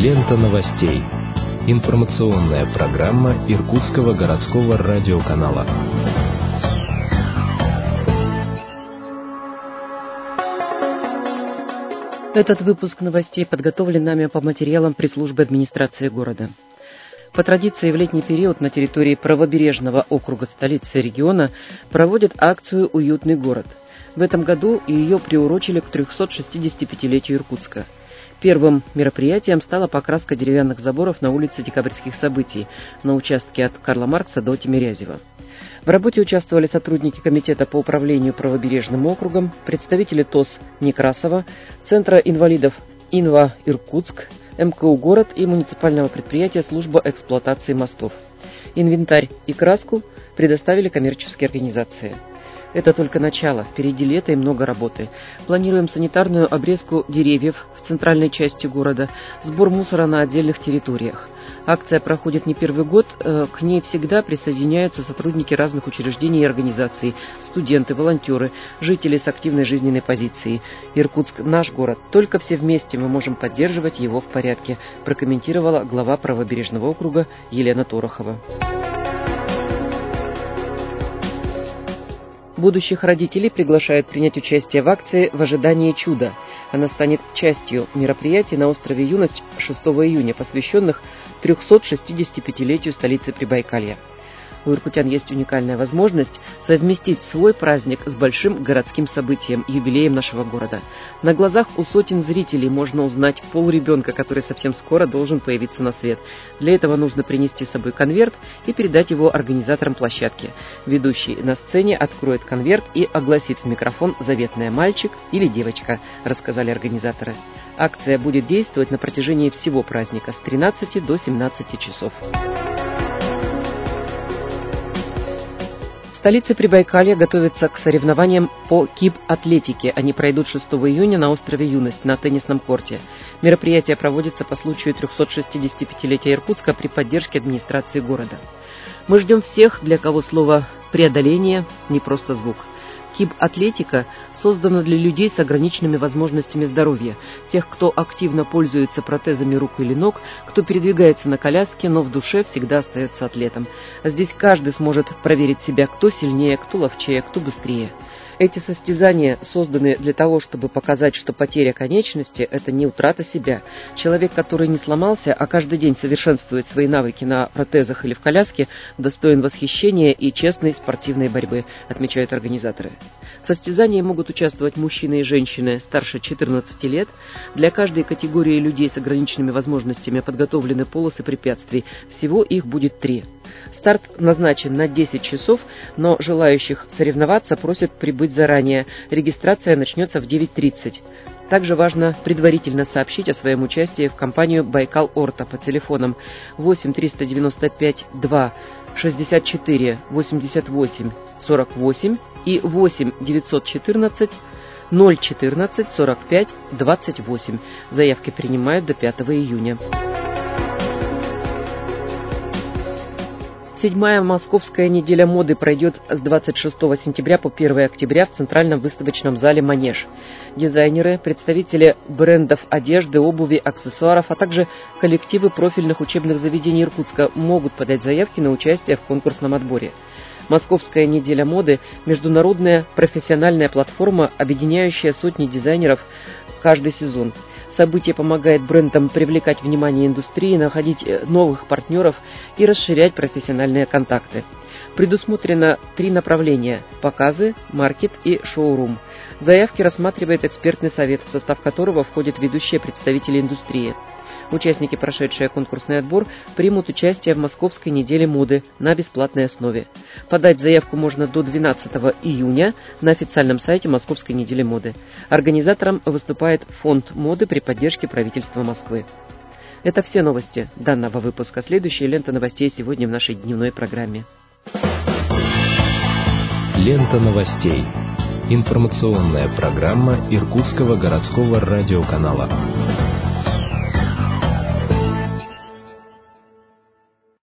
Лента новостей. Информационная программа Иркутского городского радиоканала. Этот выпуск новостей подготовлен нами по материалам пресс-службы администрации города. По традиции в летний период на территории правобережного округа столицы региона проводят акцию «Уютный город». В этом году ее приурочили к 365-летию Иркутска. Первым мероприятием стала покраска деревянных заборов на улице Декабрьских событий на участке от Карла Маркса до Тимирязева. В работе участвовали сотрудники Комитета по управлению правобережным округом, представители ТОС Некрасова, Центра инвалидов Инва Иркутск, МКУ «Город» и муниципального предприятия «Служба эксплуатации мостов». Инвентарь и краску предоставили коммерческие организации. Это только начало, впереди лето и много работы. Планируем санитарную обрезку деревьев в центральной части города, сбор мусора на отдельных территориях. Акция проходит не первый год, к ней всегда присоединяются сотрудники разных учреждений и организаций, студенты, волонтеры, жители с активной жизненной позицией. Иркутск – наш город, только все вместе мы можем поддерживать его в порядке, прокомментировала глава правобережного округа Елена Торохова. Будущих родителей приглашают принять участие в акции «В ожидании чуда». Она станет частью мероприятий на острове Юность 6 июня, посвященных 365-летию столицы Прибайкалья. У иркутян есть уникальная возможность совместить свой праздник с большим городским событием, юбилеем нашего города. На глазах у сотен зрителей можно узнать полуребенка, который совсем скоро должен появиться на свет. Для этого нужно принести с собой конверт и передать его организаторам площадки. Ведущий на сцене откроет конверт и огласит в микрофон заветное «мальчик» или «девочка», рассказали организаторы. Акция будет действовать на протяжении всего праздника с 13 до 17 часов. Столица Прибайкалья готовится к соревнованиям по киб-атлетике. Они пройдут 6 июня на острове Юность на теннисном корте. Мероприятие проводится по случаю 365-летия Иркутска при поддержке администрации города. Мы ждем всех, для кого слово «преодоление» не просто звук. Киб-атлетика создана для людей с ограниченными возможностями здоровья, тех, кто активно пользуется протезами рук или ног, кто передвигается на коляске, но в душе всегда остается атлетом. А здесь каждый сможет проверить себя, кто сильнее, кто ловчее, кто быстрее. Эти состязания созданы для того, чтобы показать, что потеря конечности – это не утрата себя. Человек, который не сломался, а каждый день совершенствует свои навыки на протезах или в коляске, достоин восхищения и честной спортивной борьбы, отмечают организаторы. В состязании могут участвовать мужчины и женщины старше 14 лет. Для каждой категории людей с ограниченными возможностями подготовлены полосы препятствий. Всего их будет 3. Старт назначен на 10 часов, но желающих соревноваться просят прибыть заранее. Регистрация начнется в 9:30. Также важно предварительно сообщить о своем участии в компанию «Байкал-Орто» по телефонам 8 395 2 64 88 48 и 8 914 014 45 28. Заявки принимают до 5 июня. 7-я Московская неделя моды пройдет с 26 сентября по 1 октября в Центральном выставочном зале «Манеж». Дизайнеры, представители брендов одежды, обуви, аксессуаров, а также коллективы профильных учебных заведений Иркутска могут подать заявки на участие в конкурсном отборе. Московская неделя моды – международная профессиональная платформа, объединяющая сотни дизайнеров каждый сезон. Событие помогает брендам привлекать внимание индустрии, находить новых партнеров и расширять профессиональные контакты. Предусмотрено 3 направления – показы, маркет и шоурум. Заявки рассматривает экспертный совет, в состав которого входят ведущие представители индустрии. Участники, прошедшие конкурсный отбор, примут участие в Московской неделе моды на бесплатной основе. Подать заявку можно до 12 июня на официальном сайте Московской недели моды. Организатором выступает Фонд моды при поддержке правительства Москвы. Это все новости данного выпуска. Следующая лента новостей сегодня в нашей дневной программе. Лента новостей. Информационная программа Иркутского городского радиоканала.